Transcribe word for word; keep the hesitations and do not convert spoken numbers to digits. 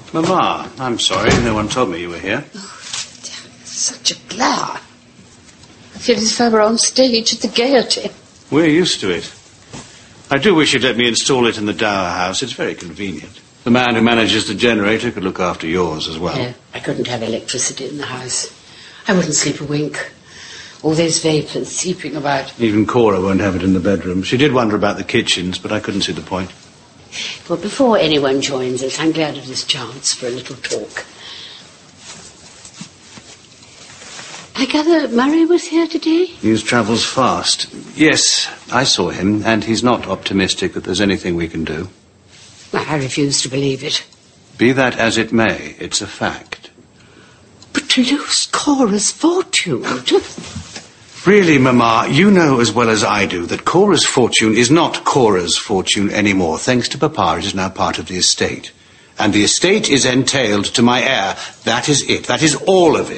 Mamma, I'm sorry. No one told me you were here. Oh, damn, such a glare. I feel as if I were on stage at the Gaiety. We're used to it. I do wish you'd let me install it in the Dower House. It's very convenient. The man who manages the generator could look after yours as well. No, I couldn't have electricity in the house. I wouldn't sleep a wink. All those vapours seeping about. Even Cora won't have it in the bedroom. She did wonder about the kitchens, but I couldn't see the point. Well, before anyone joins us, I'm glad of this chance for a little talk. I gather Murray was here today? News travels fast. Yes, I saw him, and he's not optimistic that there's anything we can do. Well, I refuse to believe it. Be that as it may, it's a fact. But to lose Cora's fortune... Really, Mamma, you know as well as I do that Cora's fortune is not Cora's fortune anymore. Thanks to Papa, it is now part of the estate. And the estate is entailed to my heir. That is it. That is all of it.